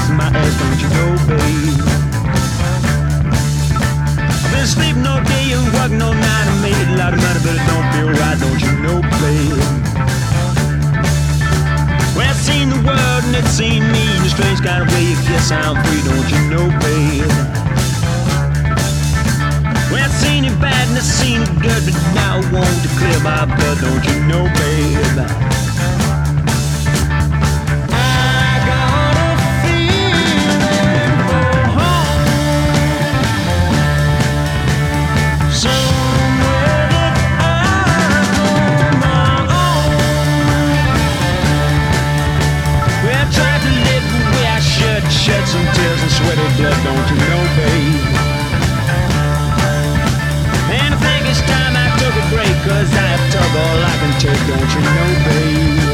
busting my ass, don't you know, babe? I've been sleeping all day and working all night. I made a lot of money, but it don't feel right, don't you know, babe? Well, I've seen the world and it's seen me in a strange kind of way. I guess I'm free, don't you know, babe? Well, I've seen it bad and I've seen it good, but now I want to clear my blood, don't you know, babe? Shed some tears and sweaty blood, don't you know, babe? And I think it's time I took a break, 'cause I have took all I can take, don't you know, babe?